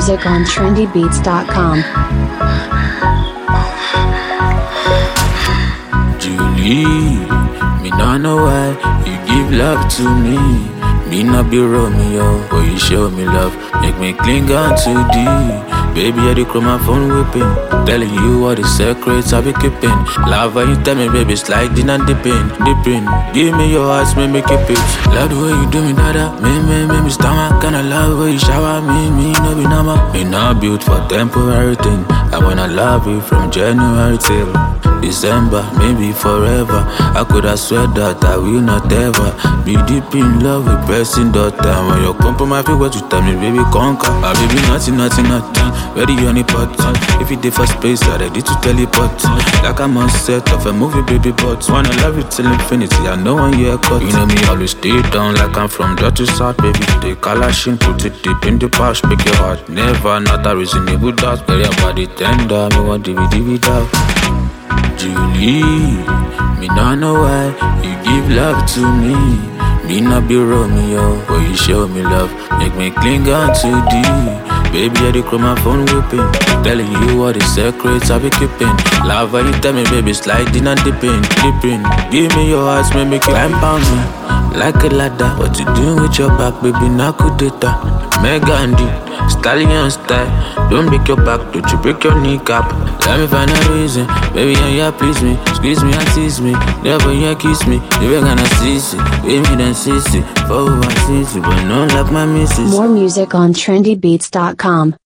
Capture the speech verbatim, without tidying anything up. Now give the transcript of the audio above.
music on trendy beats dot com. Julie, me not know why you give love to me. Me not be Romeo, but you show me love, make me cling on to thee. Baby, I do call my phone whipping, telling you all the secrets I be keeping. Love when you tell me, baby, sliding and dipping, dipping. Give me your heart, make me keep it. Love the way you do me, dada, me, me, me, me stomach. Kinda love the way you shower me, me, no be normal. Me not built for temporary thing. I wanna love you from January till December, maybe forever. I could have swear that I will not ever be deep in love with person daughter. When you come from my feet, what you tell me, baby, conquer. Ah, baby, nothing, nothing, nothing. Ready on the pot. If you did for space, I'm ready to teleport. Like I'm on set of a movie, baby, but wanna love you till infinity. I know one year cut. You know me, always stay down like I'm from Dutch to South, baby. Take Kalashin, put it deep in the pouch, make your heart never not a reasonable doubt. Girl, your body tender, me want D V D without. Julie, me not know why you give love to me. Me not be Romeo, but you show me love, make me cling on to thee. Baby, I do call my phone whipping, telling you all the secrets I be keeping. Love when you tell me, baby, sliding and dipping, dipping. Give me your heart, make me climb on me like a ladder. What you doing with your back, baby? Not good data. Megandi, stallion style. Don't break your back, don't you break your kneecap. Let me find a reason, baby, and yeah, please me. Squeeze me and tease me, never yeah, kiss me. You ain't gonna see it, with me then see it. For who I see it, but not like my missus. More music on trendy beats dot com.